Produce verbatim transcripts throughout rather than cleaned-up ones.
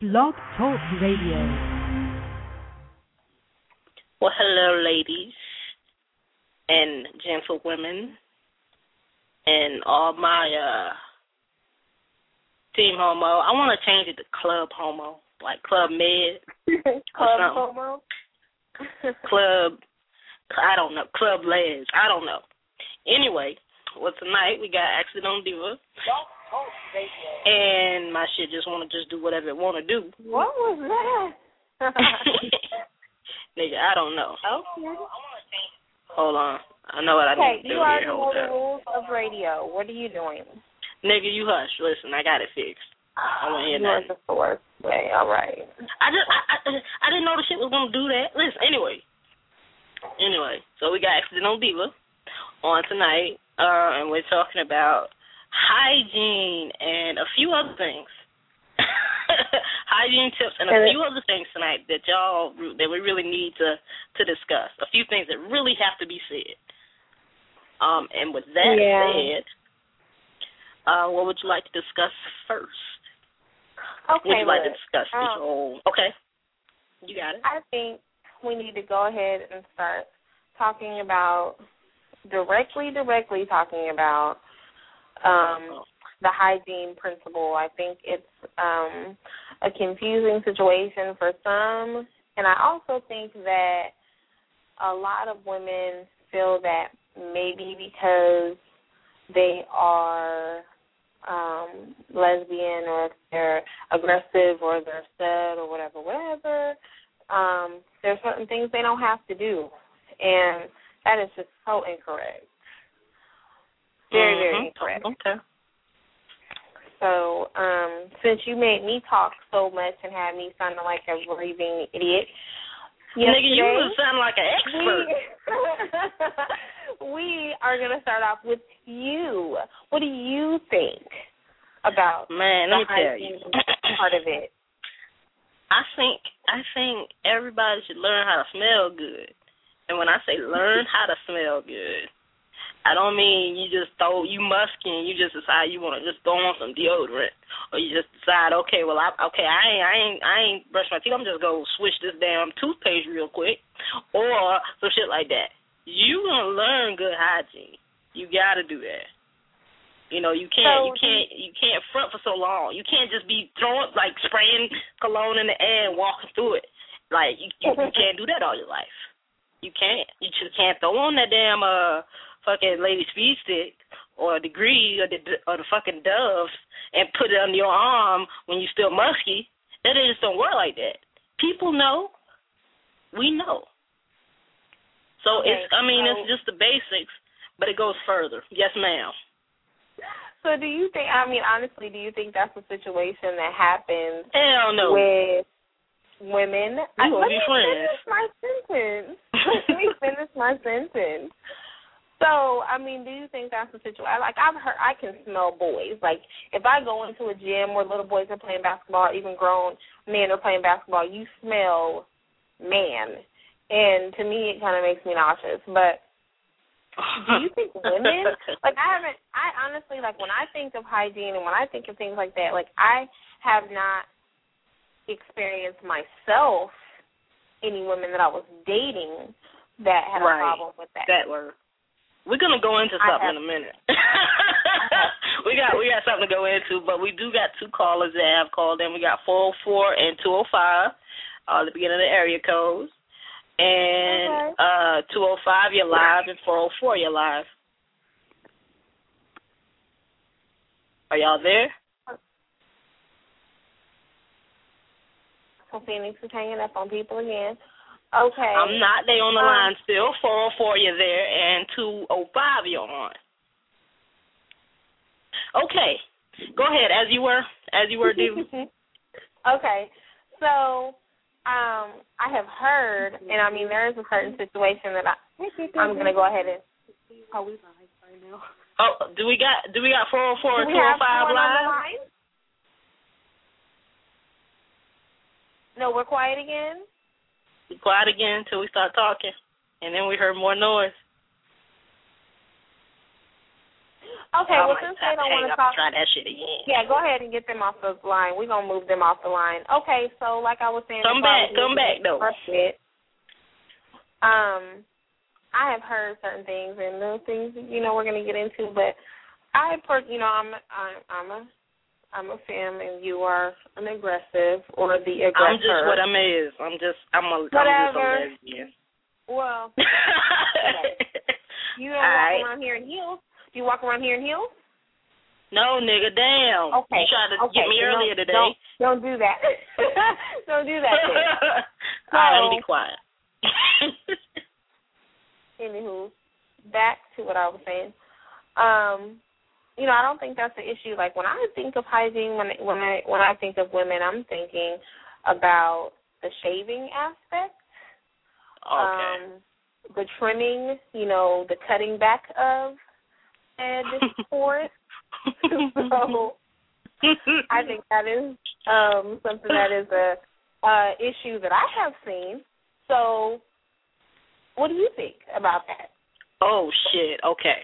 Blog Talk Radio. Well, hello, ladies and gentlewomen and all my uh, team homo. I want to change it to club homo, like Club Med. Club homo? Club, I don't know, Club Les, I don't know. Anyway, well, tonight we got Accidental Diva. And my shit just want to just do whatever it want to do. What was that? Nigga, I don't know. Okay. Hold on. I know what I okay, need to do you already here. know Hold the up. rules of radio. What are you doing? Nigga, you hush. Listen, I got it fixed. I want to hear you are nothing. just the worst way. All right. I just, I, I, I didn't know the shit was going to do that. Listen, anyway. Anyway, so we got Accidental Diva on tonight, uh, and we're talking about hygiene and a few other things. Hygiene tips and a few other things tonight that y'all, that we really need to, to discuss. A few things that really have to be said. Um, and with that yeah. said, uh, what would you like to discuss first? Okay, Would you like look, to discuss um, the whole? Okay, you got it. I think we need to go ahead and start talking about directly, directly talking about um, the hygiene principle. I think it's um, a confusing situation for some, and I also think that a lot of women feel that maybe because they are um, lesbian or they're aggressive or they're stud or whatever, whatever, um, there's certain things they don't have to do, and that is just so incorrect. Very, very mm-hmm. incorrect. Okay. So, um, since you made me talk so much and had me sounding like a raving idiot, nigga, you was sounding like an expert. We, we are going to start off with you. What do you think about Man, the let me tell you. part of it? I think I think everybody should learn how to smell good. And when I say learn how to smell good, I don't mean you just throw, you musky and you just decide you want to just throw on some deodorant. Or you just decide, okay, well, I, okay, I ain't, I ain't, I ain't brush my teeth. I'm just going to switch this damn toothpaste real quick. Or some shit like that. You going to learn good hygiene. You got to do that. You know, you can't, so, you can't, you can't front for so long. You can't just be throwing, like, spraying cologne in the air and walking through it. Like, you, you, you can't do that all your life. You can't. You just can't throw on that damn, uh, fucking Lady Speed Stick or Degree or the or the fucking Dove and put it under your arm when you still musky. That just don't work like that. People know. We know. So okay, it's, I mean, so, it's just the basics, but it goes further. Yes, ma'am. So do you think, I mean, honestly, do you think that's a situation that happens Hell no. with women? We will Let be me friends. finish my sentence. Let me finish my sentence. So, I mean, do you think that's a situation? Like, I've heard, I can smell boys. Like, if I go into a gym where little boys are playing basketball, even grown men are playing basketball, you smell man. And to me, it kind of makes me nauseous. But do you think women, like, I haven't, I honestly, like, when I think of hygiene and when I think of things like that, like, I have not experienced myself any women that I was dating that had right. a problem with that. That word. We're gonna go into something in a minute. we got we got something to go into, but we do got two callers that have called in. We got four oh four and two oh five, uh, the beginning of the area codes. And okay. uh, two oh five, you're live, and four oh four, you're live. Are y'all there? So Phoenix is hanging up on people again. Okay. I'm not. They on the um, line still. four oh four, you're there, and two oh five, you're on. Okay. Go ahead, as you were. As you were, do. Okay. So, um, I have heard, and I mean, there is a certain situation that I, I'm going to go ahead and. Oh, we live right now. Oh, do we got do we got four oh four and do we two oh have five someone on the live? line? No, we're quiet again? Be quiet again until we start talking, and then we heard more noise. Okay, I well, might since have they don't to hang want to up talk, and try that shit again. yeah, go ahead and get them off the line. We're going to move them off the line. Okay, so like I was saying, Come back, come back, though. Carpet, um, I have heard certain things, and those things, you know, we're going to get into, but I, you know, I'm, I'm, I'm a, I'm a femme, and you are an aggressive or the aggressor. I'm just what I'm is. I'm just, I'm a, Whatever. I'm just a lesbian. Well, you don't All walk right. around here in heels. Do you walk around here in heels? No, nigga, damn. Okay. You tried to okay. get me so earlier don't, today. Don't, don't do that. Don't do that then. So, all right, I'm be quiet. Anywho, back to what I was saying. Um, you know, I don't think that's the issue. Like when I think of hygiene, when when I when I think of women, I'm thinking about the shaving aspect. Okay. Um, the trimming, you know, the cutting back of said pores. So I think that is um, something that is a uh, issue that I have seen. So what do you think about that? Oh, shit. Okay.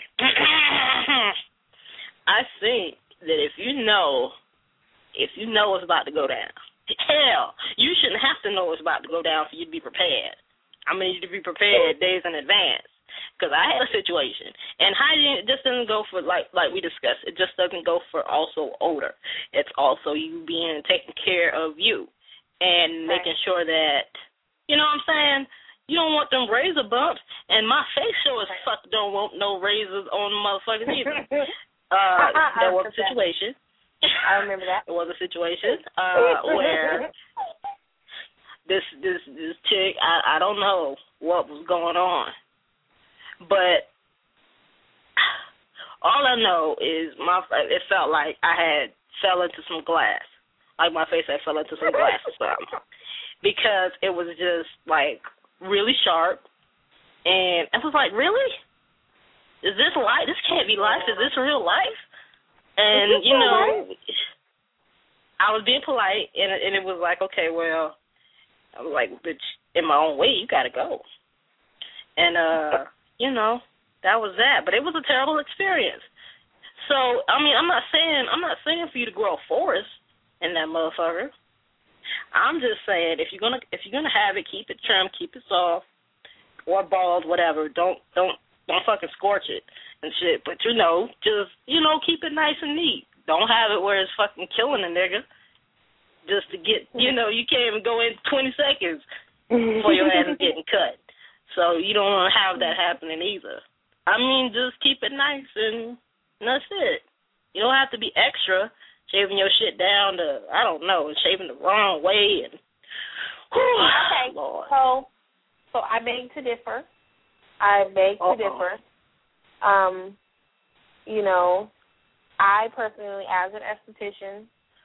I think that if you know, if you know it's about to go down, hell, you shouldn't have to know it's about to go down for you to be prepared. I mean, you to be prepared days in advance. Because I had a situation, and hygiene just doesn't go for, like like we discussed, it just doesn't go for also odor. It's also you being taking care of you and right. making sure that, you know what I'm saying, you don't want them razor bumps, and my face sure as fuck don't want no razors on motherfuckers either. uh, there was a situation. I remember that. There was a situation uh, where this this this chick, I, I don't know what was going on. But all I know is my it felt like I had fell into some glass, like my face had fell into some glass or something, because it was just like really sharp, and I was like, really? Is this life? This can't be life. Is this real life? And you know, I was being polite, and and it was like, okay, well, I was like, bitch, in my own way, you gotta go, and uh. You know, that was that. But it was a terrible experience. So, I mean, I'm not saying I'm not saying for you to grow a forest in that motherfucker. I'm just saying if you're gonna if you're gonna have it, keep it trimmed, keep it soft, or bald, whatever. Don't don't don't fucking scorch it and shit. But you know, just you know, keep it nice and neat. Don't have it where it's fucking killing a nigga. Just to get you know, you can't even go in twenty seconds before your ass is getting cut. So you don't want to have that happening either. I mean, just keep it nice and that's it. You don't have to be extra shaving your shit down to, I don't know, shaving the wrong way. And whew, okay, Lord. so so I beg to differ. I beg Uh-oh. to differ. Um, you know, I personally, as an esthetician,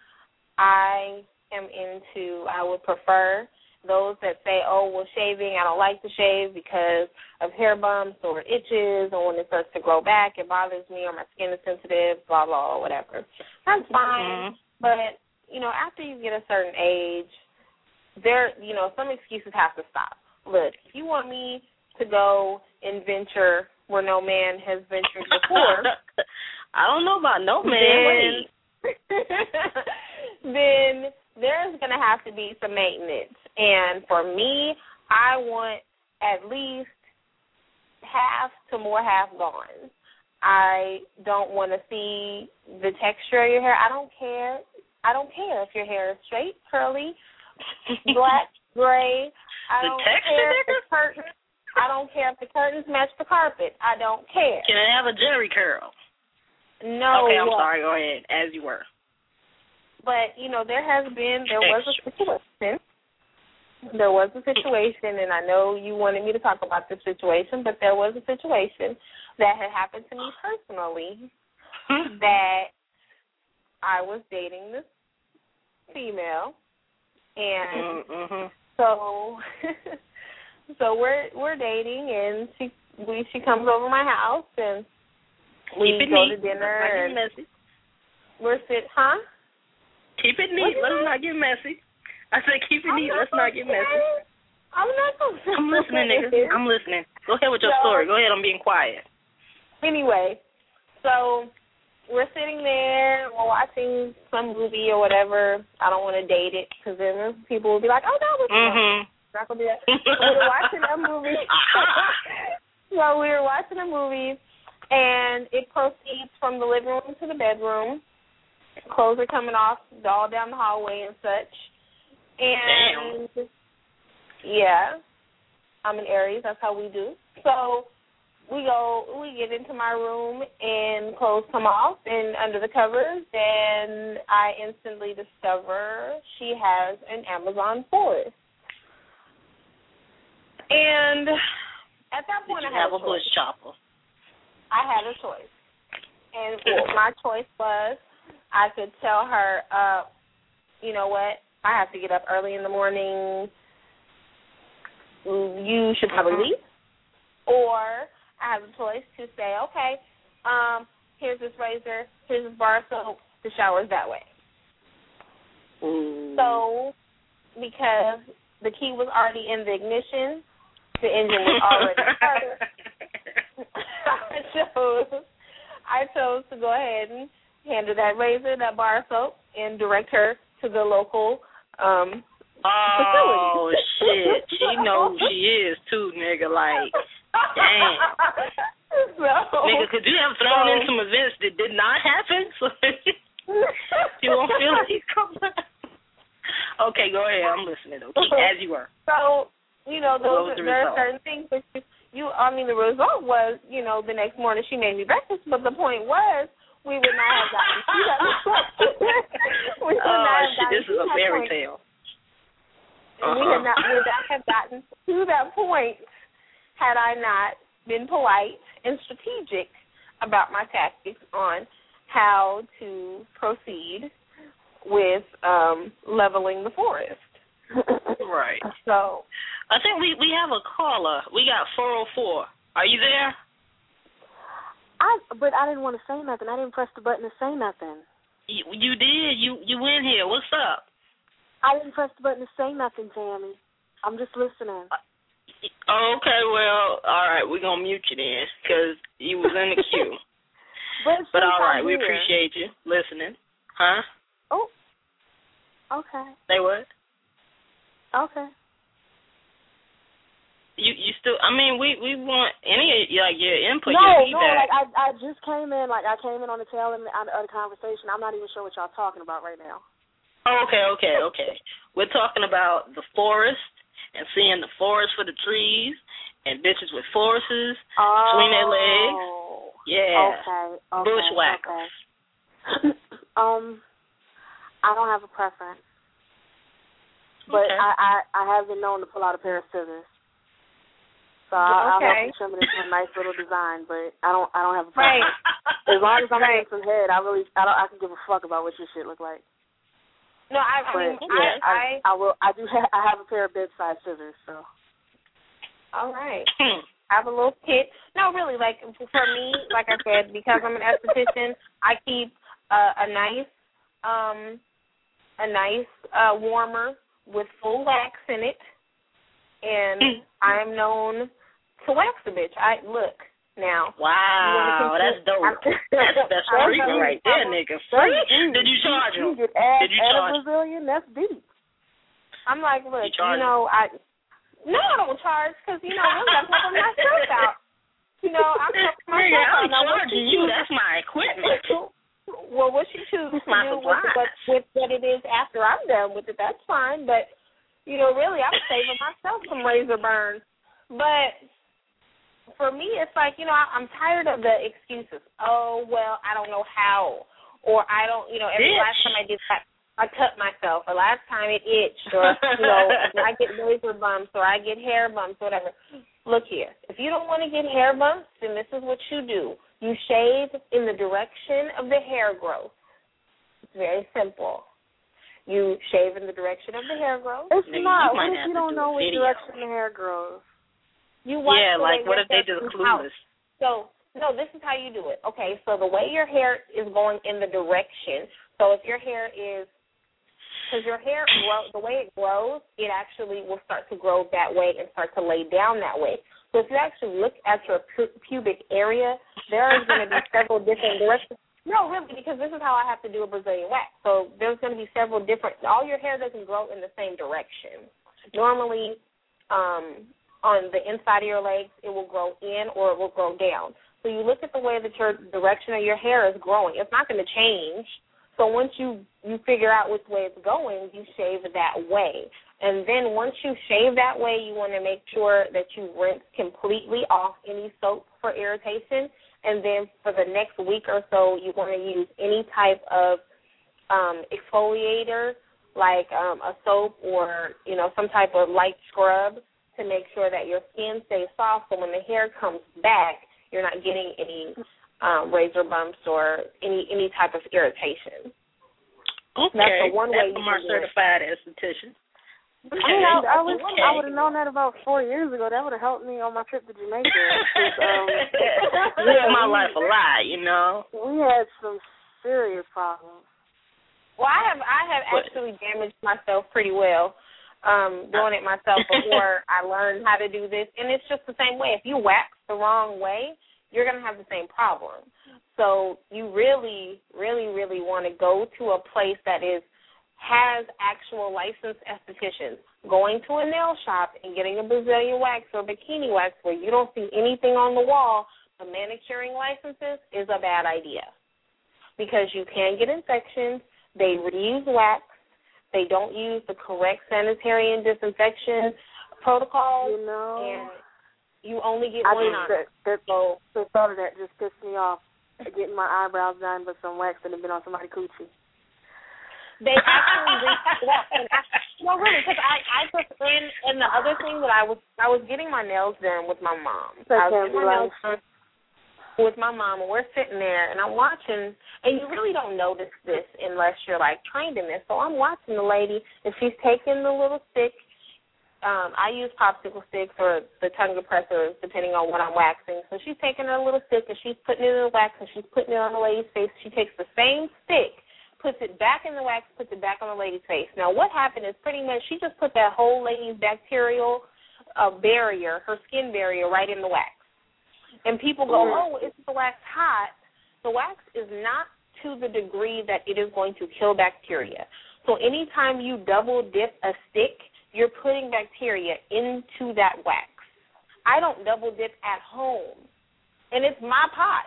I am into, I would prefer those that say, oh, well, shaving, I don't like to shave because of hair bumps or itches, or when it starts to grow back, it bothers me, or my skin is sensitive, blah, blah, whatever. That's fine. Mm-hmm. But, you know, after you get a certain age, there, you know, some excuses have to stop. Look, if you want me to go and venture where no man has ventured before, I don't know about no man. Then, then there's going to have to be some maintenance. And for me, I want at least half to more half gone. I don't want to see the texture of your hair. I don't care. I don't care if your hair is straight, curly, black, gray. I the don't texture, care if the curtains. I don't care if the curtains match the carpet. I don't care. Can I have a Jerry curl? No. Okay, I'm sorry. Go ahead, as you were. But, you know, there has been, there was a situation, there was a situation, and I know you wanted me to talk about this situation, but there was a situation that had happened to me personally that I was dating this female, and mm-hmm. so so we're we're dating, and she we she comes over my house, and we Keep it go neat. to dinner, Let's not and get messy. we're sit, huh? Keep it neat. Let's not get messy. I said keep it neat. Let's not get messy. I'm not going to. I'm listening, nigga. I'm listening. Go ahead with your so, story. Go ahead. I'm being quiet. Anyway, so we're sitting there, we're watching some movie or whatever. I don't want to date it because then people will be like, oh, no, we're mm-hmm. not going to do that. We were watching a movie. So we were watching a movie, and it proceeds from the living room to the bedroom. Clothes are coming off all down the hallway and such. And, Damn. yeah, I'm an Aries. That's how we do. So we go, we get into my room, and clothes come off and under the covers, and I instantly discover she has an Amazon forest. And at that point, Did you I had have a, a bush chopper. I had a choice. And well, my choice was I could tell her, uh, you know what, I have to get up early in the morning. You should probably mm-hmm. leave. Or I have a choice to say, okay, um, here's this razor, here's this bar of soap, the shower's that way. Ooh. So because the key was already in the ignition, the engine was already started. I chose, I chose to go ahead and hand her that razor, that bar of soap, and direct her to the local um, oh, facility. shit. She knows who she is, too, nigga. Like, damn. So, nigga, could you have thrown so, in some events that did not happen? So you won't feel like you come back. Okay, go ahead. I'm listening. Okay, as you were. So, you know, those, the there result? are certain things that you, you, I mean, the result was, you know, the next morning she made me breakfast, but the point was we would not have gotten to that we would oh, not have shit, this is a fairy point. tale. Uh-huh. We, had not, we would not have gotten to that point had I not been polite and strategic about my tactics on how to proceed with um, leveling the forest. Right. So I think we, we have a caller. We got four oh four. Are you there? I but I didn't want to say nothing. I didn't press the button to say nothing. You, you did. You you in here. What's up? I didn't press the button to say nothing, Tammy. I'm just listening. Oh, okay, well, all right, we're going to mute you then because you was in the queue. but but all right, I'm we here. appreciate you listening. Huh? Oh, okay. Say what? Okay. You you still, I mean, we, we want any, like, your input, no, your No, feedback. like, I I just came in, like, I came in on the tail end of the conversation. I'm not even sure what y'all talking about right now. Oh, okay, okay, okay. We're talking about the forest and seeing the forest for the trees and bitches with forests oh, between their legs. Yeah. Okay, okay. Bushwhackers. Okay. um, I don't have a preference. But okay. I, I, I have been known to pull out a pair of scissors. So okay. I'll, I'll help you trim it into a nice little design, but I don't I don't have a right. preference. As long as I'm right. getting some head, I really I don't I can give a fuck about what your shit look like. No, I, I but, mean, yeah, I, I, I, I will. I do. Have, I have a pair of bedside scissors. So. All right. I have a little kit. No, really, like for me, like I said, because I'm an esthetician, I keep uh, a nice, um, a nice uh, warmer with full wax in it, and I am known to wax a bitch. I look. Now, wow, that's dope. That's that's free right there, nigga. Free. Did you charge him? You add, Did you add charge? a Brazilian? That's deep. I'm like, look, you, you know, I no, I don't charge because you know I'm gonna help myself out. You know, I'm helping myself nigga, out. I'm Now, charging you. That's my equipment. Well, what you choose to my do with what, with what it is after I'm done with it, that's fine. But you know, really, I'm saving myself some razor burns. But for me, it's like, you know, I'm tired of the excuses. Oh, well, I don't know how. Or I don't, you know, every Bitch. last time I did that, I cut myself. Or last time it itched. Or, you know, I get razor bumps or I get hair bumps or whatever. Look here. If you don't want to get hair bumps, then this is what you do. You shave in the direction of the hair growth. It's very simple. You shave in the direction of the hair growth. It's Nigga, not. you What might if have you to don't do a know which video. direction the hair grows? You watch yeah, the like way what your if they hair do the comes out. clueless? So, no, this is how you do it. Okay, so the way your hair is going in the direction, so if your hair is, because your hair, grow, the way it grows, it actually will start to grow that way and start to lay down that way. So if you actually look at your pu- pubic area, there is going to be several different directions. No, really, because this is how I have to do a Brazilian wax. So there's going to be several different, all your hair doesn't grow in the same direction. Normally, um, on the inside of your legs, it will grow in or it will grow down. So you look at the way that your direction of your hair is growing. It's not going to change. So once you, you figure out which way it's going, you shave that way. And then once you shave that way, you want to make sure that you rinse completely off any soap for irritation. And then for the next week or so, you want to use any type of um, exfoliator, like um, a soap or, you know, some type of light scrub to make sure that your skin stays soft so when the hair comes back, you're not getting any um, razor bumps or any any type of irritation. Okay. That's the one way That's you from our can do it. certified esthetician. I mean, I, I, was, okay. I would have known that about four years ago. That would have helped me on my trip to Jamaica. um, Lived my life a lot, you know. We had some serious problems. Well, I have I have What? actually damaged myself pretty well um, doing it myself before I learned how to do this. And it's just the same way. If you wax the wrong way, you're going to have the same problem. So you really, really, really want to go to a place that is has actual licensed estheticians. Going to a nail shop and getting a Brazilian wax or bikini wax where you don't see anything on the wall, the manicuring licenses, is a bad idea because you can get infections. They reuse wax. They don't use the correct sanitary and disinfection protocols, You know, and you only get I one just, on that, it. that, So the thought of that just pissed me off. Getting my eyebrows done with some wax that had been on somebody's coochie. they actually reach wax. And I, no, really, because I, I just, and, and the other thing that I was, I was getting my nails done with my mom. That I was can't getting be my right. nails done with my mom, and we're sitting there, and I'm watching, and you really don't notice this unless you're, like, trained in this. So I'm watching the lady, and she's taking the little stick. Um, I use popsicle sticks or the tongue depressors, depending on what I'm waxing. So she's taking her little stick, and she's putting it in the wax, and she's putting it on the lady's face. She takes the same stick, puts it back in the wax, puts it back on the lady's face. Now, what happened is pretty much she just put that whole lady's bacterial uh, barrier, her skin barrier, right in the wax. And people go, oh, is the wax hot? The wax is not to the degree that it is going to kill bacteria. So anytime you double dip a stick, you're putting bacteria into that wax. I don't double dip at home, and it's my pot.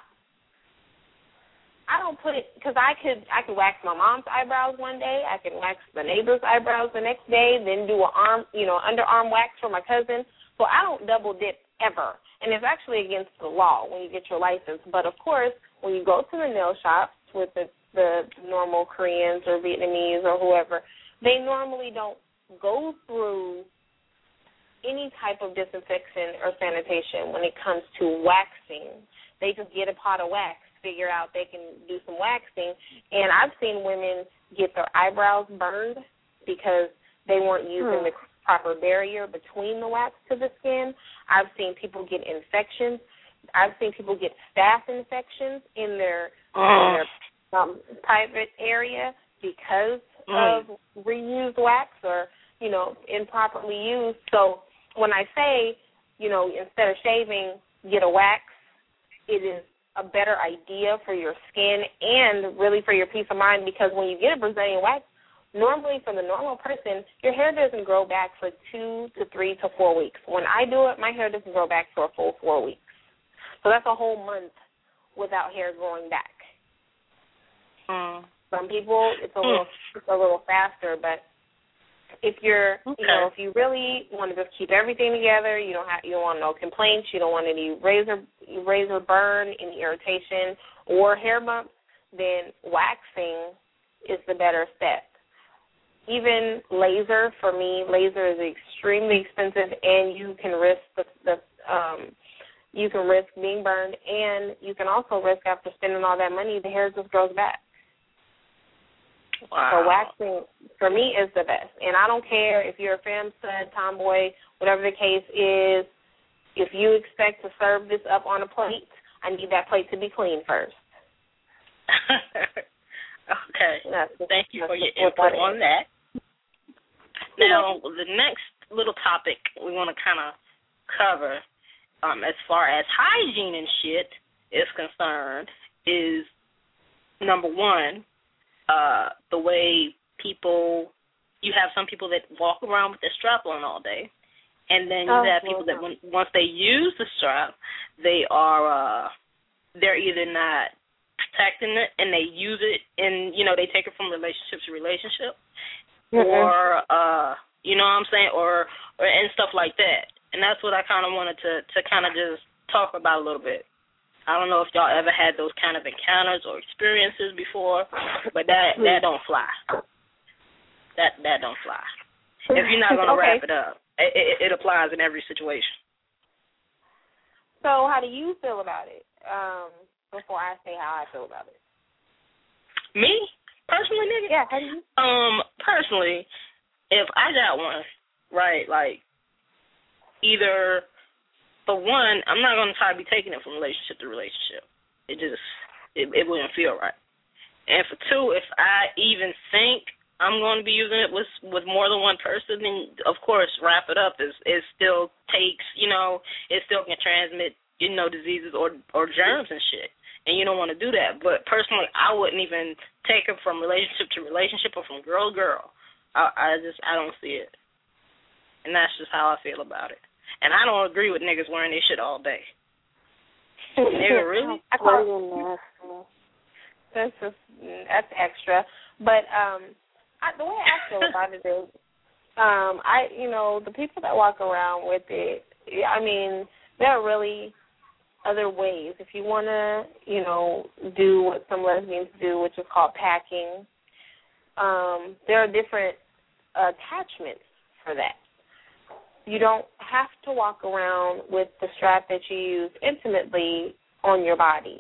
I don't put it because I could I could wax my mom's eyebrows one day. I can wax the neighbor's eyebrows the next day. Then do an arm, you know, underarm wax for my cousin. So I don't double dip ever, and it's actually against the law when you get your license. But of course, when you go to the nail shops with the the normal Koreans or Vietnamese or whoever, they normally don't go through any type of disinfection or sanitation when it comes to waxing. They just get a pot of wax, figure out they can do some waxing, and I've seen women get their eyebrows burned because they weren't using hmm. the proper barrier between the wax to the skin. I've seen people get infections. I've seen people get staph infections in their, oh. in their um, private area because mm. of reused wax or, you know, improperly used. So when I say, you know, instead of shaving, get a wax, it is a better idea for your skin and really for your peace of mind because when you get a Brazilian wax, normally for the normal person, your hair doesn't grow back for two to three to four weeks. When I do it, my hair doesn't grow back for a full four weeks. So that's a whole month without hair growing back. Mm. Some people, it's a little, it's a little faster, but if you're, okay. you know, if you really want to just keep everything together, you don't have, you don't want no complaints, you don't want any razor, razor burn, any irritation, or hair bumps, then waxing is the better step. Even laser, for me, laser is extremely expensive, and you can risk the, the um, you can risk being burned, and you can also risk after spending all that money, the hair just grows back. Wow. So waxing, for me, is the best. And I don't care if you're a femme stud, tomboy, whatever the case is, if you expect to serve this up on a plate, I need that plate to be clean first. Okay. That's, Thank you that's for your input on that. Now, the next little topic we want to kind of cover, um, as far as hygiene and shit is concerned, is number one, uh, the way people, you have some people that walk around with their strap on all day, and then you oh, have people that when, once they use the strap, they are uh, they're either not protecting it and they use it and, you know, they take it from relationship to relationship, mm-hmm. or uh, you know what I'm saying, or or and stuff like that. And that's what I kind of wanted to to kind of just talk about a little bit. I don't know if y'all ever had those kind of encounters or experiences before, but that that don't fly. That that don't fly. If you're not gonna okay. wrap it up, it, it, it applies in every situation. So, how do you feel about it? Um, before I say how I feel about it. Me personally, nigga. Yeah. How do you? Um, personally, if I got one, right, like either. For one, I'm not going to try to be taking it from relationship to relationship. It just, it, it wouldn't feel right. And for two, if I even think I'm going to be using it with with more than one person, then, of course, wrap it up. Is it still takes, you know, it still can transmit, you know, diseases or, or germs and shit. And you don't want to do that. But personally, I wouldn't even take it from relationship to relationship or from girl to girl. I, I just, I don't see it. And that's just how I feel about it. And I don't agree with niggas wearing their shit all day. Nigga, really? I call it that's just that's extra. But um, I, the way I feel about it is, um, I you know the people that walk around with it. I mean, there are really other ways. If you want to, you know, do what some lesbians do, which is called packing, um, there are different attachments for that. You don't have to walk around with the strap that you use intimately on your body.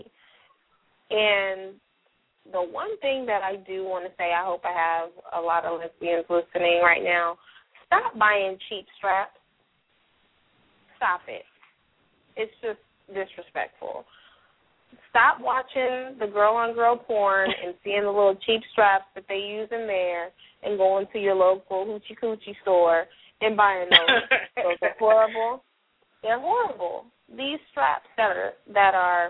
And the one thing that I do want to say, I hope I have a lot of lesbians listening right now, stop buying cheap straps. Stop it. It's just disrespectful. Stop watching the girl-on-girl porn and seeing the little cheap straps that they use in there and going to your local hoochie-coochie store and buying those. Those are horrible. They're horrible. These straps that are that are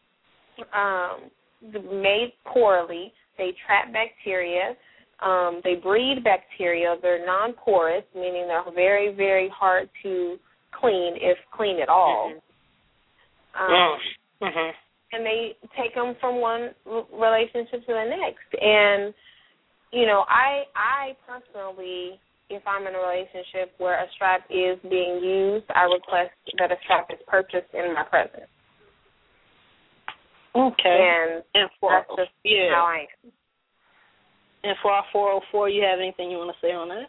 um, made poorly, they trap bacteria. Um, they breed bacteria. They're non-porous, meaning they're very, very hard to clean, if clean at all. Mm-hmm. Um, mm-hmm. And they take them from one relationship to the next. And, you know, I I personally, if I'm in a relationship where a strap is being used, I request that a strap is purchased in my presence. Okay. And, and for, that's just yeah. how I am. And for our four oh four, you have anything you want to say on that?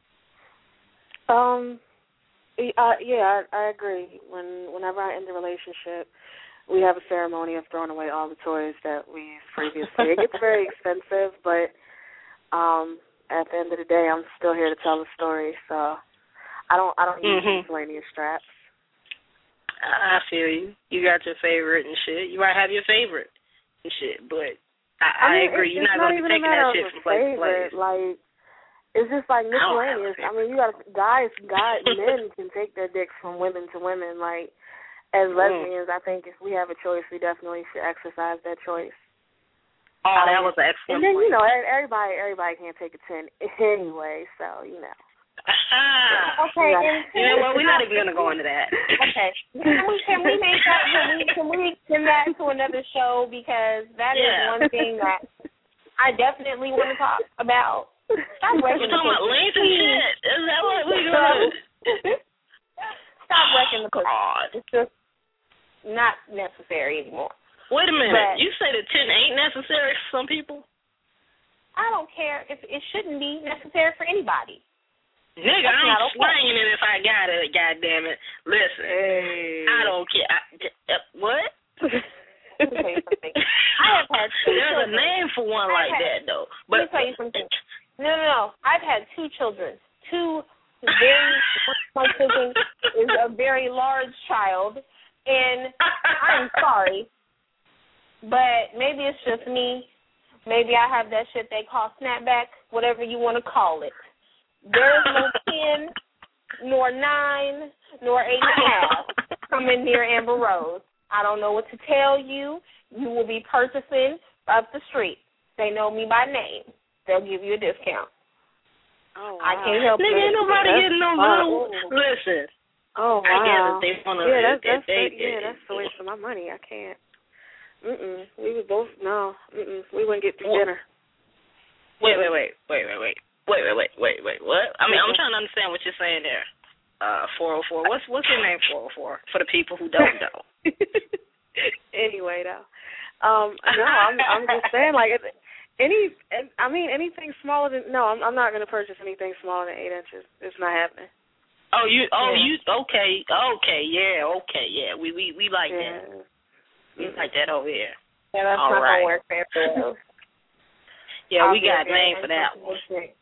Um, uh, yeah, I, I agree. When Whenever I end a relationship, we have a ceremony of throwing away all the toys that we used previously. It gets very expensive, but um, at the end of the day, I'm still here to tell the story. So I don't, I don't use mm-hmm. miscellaneous straps. I feel you. You got your favorite and shit. You might have your favorite and shit, but I, I, I mean, agree. It's, You're not, not going to be taking that shit from place to place. Like, it's just like miscellaneous. I, I mean, you got guys, guys, men can take their dicks from women to women. Like, as lesbians, mm. I think if we have a choice, we definitely should exercise that choice. Oh, um, that was an excellent And then, point. you know, everybody everybody can't take a ten anyway, so, you know. Okay. Yeah. And you know what? We're not even going to go into that. Okay. Can we, can we make that, can we, can we send that to another show? Because that yeah. is one thing that I definitely want to talk about. Stop wrecking the talking about length and shit. Is that what we're doing? Stop wrecking the pussy. God. It's just not necessary anymore. Wait a minute. But you say the ten ain't necessary for some people? I don't care if it shouldn't be necessary for anybody. Nigga, That's I'm okay. slanging it if I got it, goddamn it. Listen, hey. I don't care. I, uh, what? Let me tell you something. I have had two There's children. a name for one I've like had, that, though. But, let me tell you something. No, no, no. I've had two children. Two very, my children is a very large child, and I'm sorry, but maybe it's just me. Maybe I have that shit they call snapback, whatever you want to call it. There's no ten, nor nine, nor eight and a half coming near Amber Rose. I don't know what to tell you. You will be purchasing up the street, they know me by name, they'll give you a discount. Oh, wow. I can't help it. Nigga, ain't nobody That's getting no fun. little. Listen. Oh, wow. I get it. They wanna. Yeah, that's, they, that's, they, that, yeah, that's a waste of my money. I can't. Mm-mm. We would both, no. Mm-mm. We wouldn't get through Well, dinner. Wait, wait, wait, wait, wait, wait. Wait, wait, wait, wait, wait, what? I mean, I'm trying to understand what you're saying there. Uh, four oh four. What's what's your name, four oh four, for the people who don't know? Anyway, though. Um, no, I'm I'm just saying, like, any, I mean, anything smaller than, no, I'm, I'm not going to purchase anything smaller than eight inches. It's not happening. Oh, you, oh, Yeah. you, okay, okay, yeah, okay, yeah. We we, we like Yeah. that. We like that over here. Yeah, that's All not right. going to work for everyone. Yeah, I'll we be got a name very for that one. unfortunate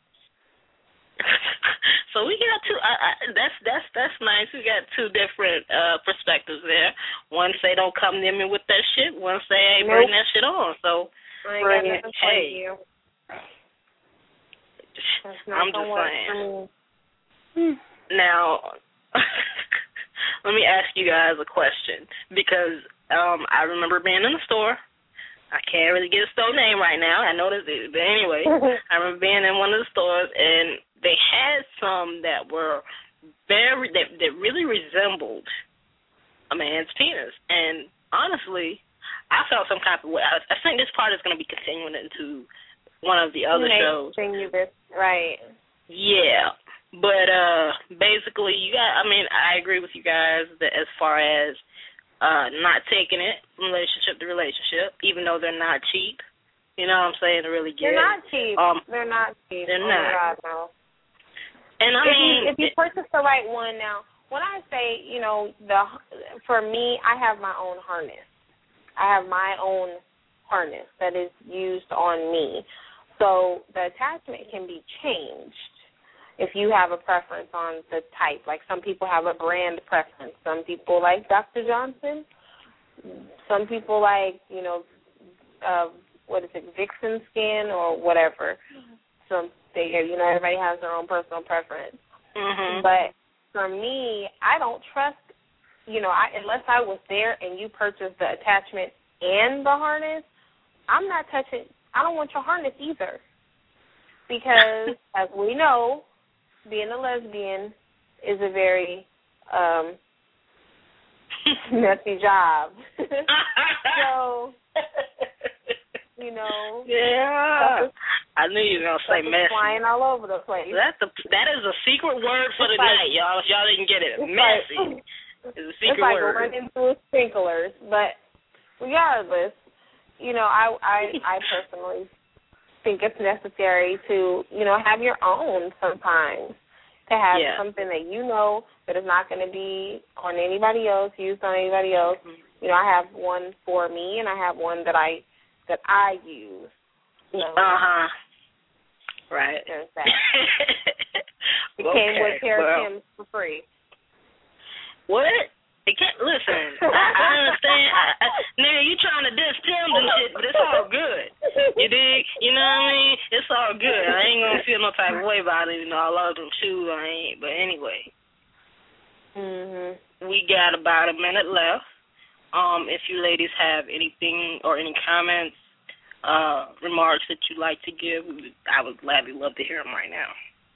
So we got two. I, I, that's that's that's nice. We got two different uh, perspectives there. One say don't come near me with that shit. One say hey, Nope. bring that shit on. So I ain't Bring got it. nothing for Hey. you. That's not I'm gonna just work saying. for me. Hmm. Now, let me ask you guys a question because um, I remember being in the store. I can't really get a store name right now. I noticed it, but anyway, I remember being in one of the stores and they had some that were very that that really resembled a man's penis. And honestly, I felt some kind of way. I, I think this part is going to be continuing into one of the other Next shows. thing you this, right. Yeah. But uh, basically, you got. I mean, I agree with you guys that as far as uh, not taking it from relationship to relationship, even though they're not cheap. You know what I'm saying? To really get. They're not cheap. Um, they're not cheap. they're oh not. my God, no. And I if mean, you if you purchase the right one now, when I say, you know, the for me, I have my own harness. I have my own harness that is used on me. So the attachment can be changed if you have a preference on the type. Like some people have a brand preference. Some people like Doctor Johnson. Some people like, you know, uh, what is it, Vixen skin or whatever. Some they, you know, everybody has their own personal preference. mm-hmm. But for me, I don't trust, you know, I, unless I was there and you purchased the attachment and the harness, I'm not touching, I don't want your harness either. Because, as we know, being a lesbian is a very um, messy job. So, you know. Yeah. I knew you were going to say messy. Flying all over the place. That, the, that is a secret word for It's the like, night, y'all. If y'all didn't get it, it's messy. Like, It's a secret it's like word. running through sprinklers. But regardless, you know, I, I, I personally think it's necessary to, you know, have your own sometimes. To have Yeah. something that you know that is not going to be on anybody else, used on anybody else. Mm-hmm. You know, I have one for me, and I have one that I that I use. So, Uh huh. Right. there's that. It Okay, came with a pair well, of Tim's for free. What? It can't, listen, I, I understand. I, I, nigga, you trying to diss Tim's and shit, but it's all good. You dig? You know what I mean? It's all good. I ain't going to feel no type of way about it. You know, I love them shoes. I ain't. But anyway, Mhm. we got about a minute left. Um, if you ladies have anything or any comments, uh, remarks that you'd like to give, I would gladly love to hear them right now.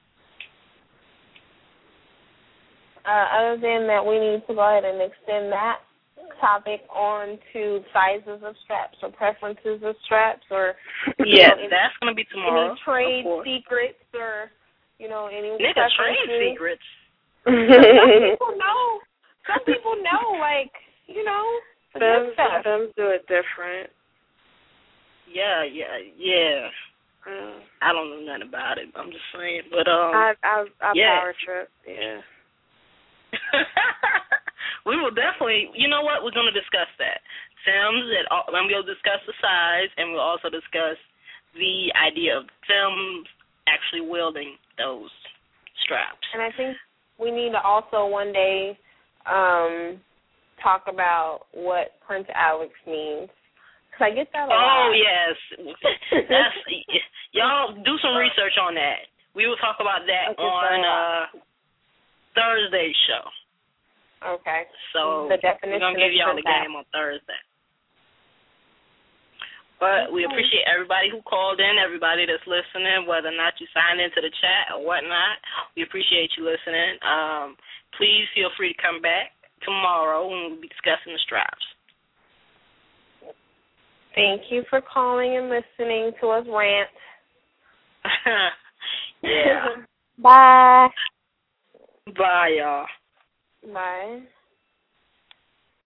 Uh, other than that, we need to go ahead and extend that topic on to sizes of straps or preferences of straps or Yeah, you know, that's going to be tomorrow. any trade secrets or, you know, any Nigga, preferences. trade secrets. Some people know. Some people know, like, you know, the good Some, stuff. some do it different. Yeah, yeah, yeah. Uh, I don't know nothing about it. I'm just saying, but um, I I I yeah. power trip. Yeah. We will definitely. You know what? We're going to discuss that. Sims, and all, and we'll discuss the size, and we'll also discuss the idea of Sims actually wielding those straps. And I think we need to also one day um, talk about what Prince Alex means. Because I get that a lot. Oh, yes. That's, y'all do some research on that. We will talk about that on uh, Thursday's show. Okay. So the definition we're going to give y'all the Prince game on Thursday. But we appreciate everybody who called in, everybody that's listening, whether or not you signed into the chat or whatnot. We appreciate you listening. Um, please feel free to come back tomorrow when we'll be discussing the straps. Thank you for calling and listening to us rant. Yeah. Bye. Bye, y'all. Bye.